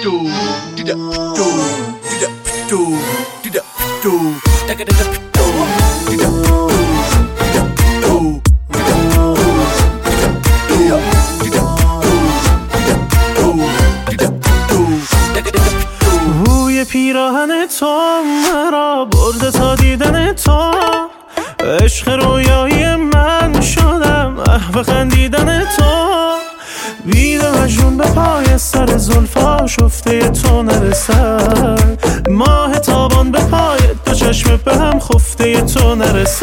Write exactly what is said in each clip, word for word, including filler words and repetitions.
بوی پیراهن تو مرا برده تا دیدن تو، عشق رویایی من شدم محو خندیدن تو. بید مجنون به پای سر زلفا شفته تو نرسد، ماه تابان به پای دو چشم به هم خفته تو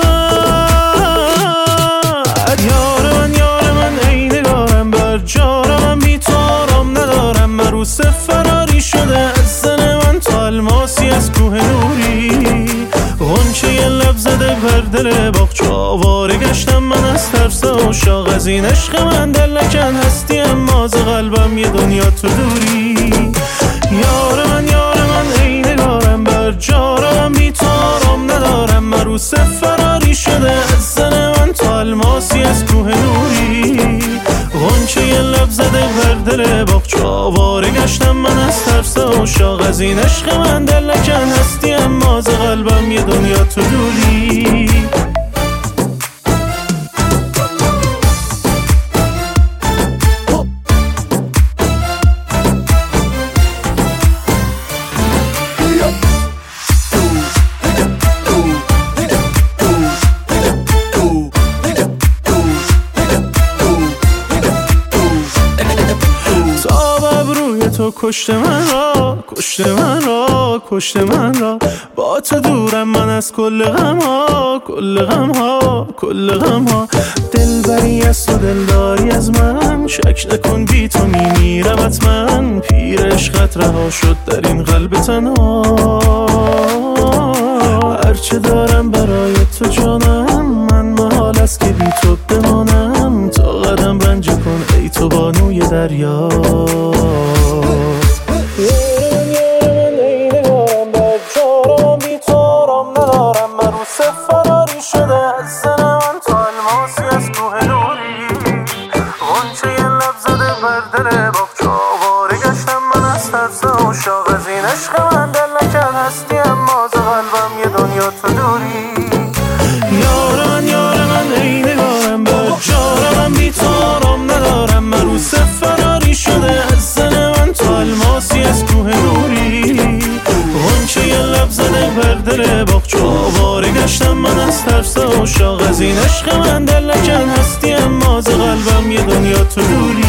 نرسد. یار من یار من ای نگارم بر جارم، بی تو آرام ندارم، مروس فراری شده از زن من تو الماسی از کوه نوری. غنچه یه لب زده بر دل باغچه آواره گشتم من از ترس عشاق، از این عشق من دل نکن هستی اما ز قلبم یه دنیا تو دوری. یار من یار من ای نگارم بر جارم، بی تو آرام ندارم، مروس فراری شده از زن من تو الماسی از کوه نوری. غنچه یه لب زده بر دل باغچه آواره گشتم من از ترس عشاق، از این عشق من دل نکن هستی اما ز قلبم یه دنیا تو دوری. تو کشت من را کشت من را کشت من را، با تو دورم من از کل غم ها کل غم ها کل غم ها. دلبری از تو دلداری از من، شک نکن بی تو میمیرم حتما. پیر عشقت رها شد در این قلب تنها، هرچه دارم برای تو جانم، من محال است که بی تو بمانم. تا قدم رنج کن ای تو بانوی دریا. فراری شده از زن من تو الماسی از کوه نوری. غنچه یه لب زده بر دل باغچه آواره گشتم من از ترس عشاق، از این عشق من دل نکن هستی اما ز قلبم یه دنیا تو دوری. یار من یار من ای نگارم بر جارم، بی تو آرام ندارم، مروس فراری شده از زن من تو الماسی از کوه نوری. غنچه یه لب زده بر دل باغچه آواره گشتم من از ترس عشاق، از این عشق من دل نکن هستی اما ز قلبم یه دنیا تو دوری.